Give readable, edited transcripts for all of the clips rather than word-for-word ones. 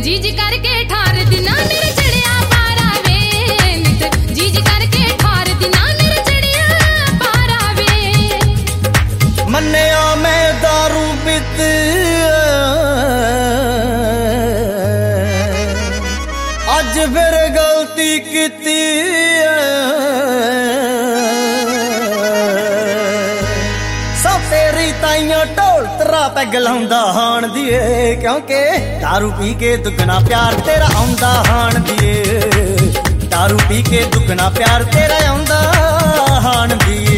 जी जी करके ठार दिना मेरे चढ़िया पारा वे नित जी जी करके ठार दिना मेरे चढ़िया पारा वे मन्निया मैं दारू पीत अज फिर गलती कीती ढोल तरा पैग लाउंदा हाण दिए क्योंकि दारू पी के दुगना प्यार तेरा आउंदा हाण दिए दारू पी के दुगना प्यार तेरा आउंदा हाण दिए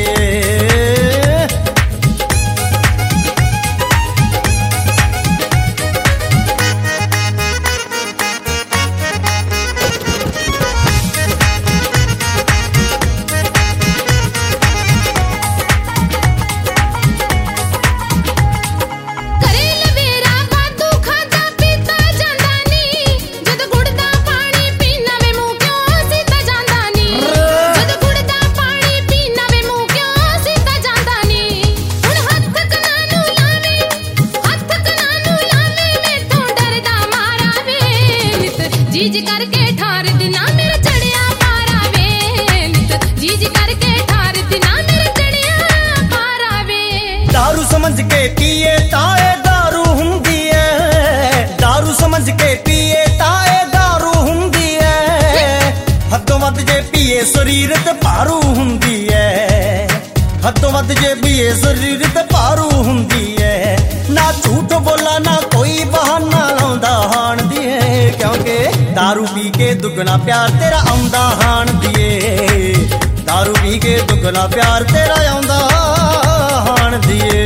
जी जी करके ठार दिना मेरे चढ़िया पारा वे नित जी जी करके ठार दिना मेरे चढ़िया पारा वे दारू समझ के पिए ताए दारू हुंदी है दारू समझ के पिए ताए दारू हुंदी है हदों वध जे पिए शरीर ते भारू हुंदी है हदों वध जे पिए शरीर ते भारू हुंदी है ना झूठ बोला ना कोई बहाना लाउंदा हाण दिए क्योंकि दारू पी के दुगना प्यार तेरा आउंदा हाण दिए दारू पी के दुगना प्यार तेरा आउंदा हाण दिए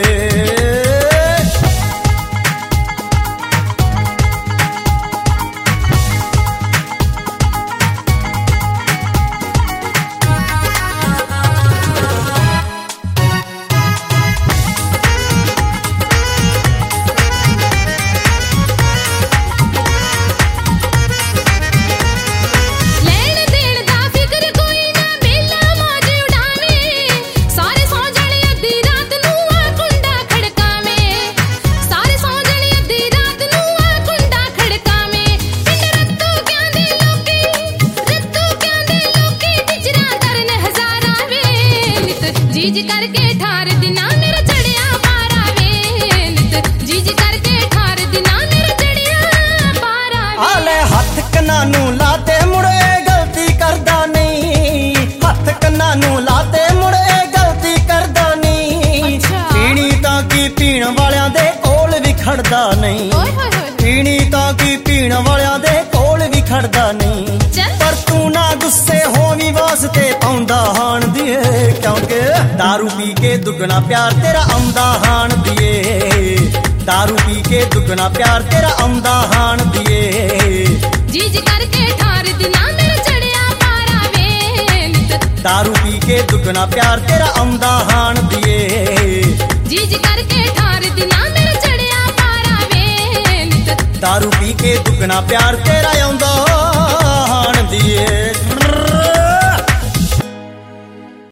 जी जी करके ठार दिना मेरे चढ़िया पारा वे नित जी जी करके ठार दिना मेरे चढ़िया पारा वे आले हथ कन्ना नू लाते मुड़े गलती करदा नहीं हथ कन्ना नू लाते मुड़े गलती करदा नहीं पीनी तां की पीण वालियां दे कोल भी खड़दा नहीं पीनी तां की पीण वालियां दे कोल भी खड़दा नहीं पर तू ना गुस्से होवी वास्ते पाउंदा हाण दिए क्योंकि दारू पी के दुगना प्यार तेरा आउंदा हाण दिए दारू पी के दुगना प्यार तेरा आउंदा हाण दिए जी जी करके ठार दिना मेरे चढ़िया पारा वे नित दारू पी के दुगना प्यार तेरा आउंदा हाण दिए जी जी करके ठार दिना मेरे चढ़िया पारा वे नित दारू पी के दुगना प्यार तेरा आउंदा हाण दिए।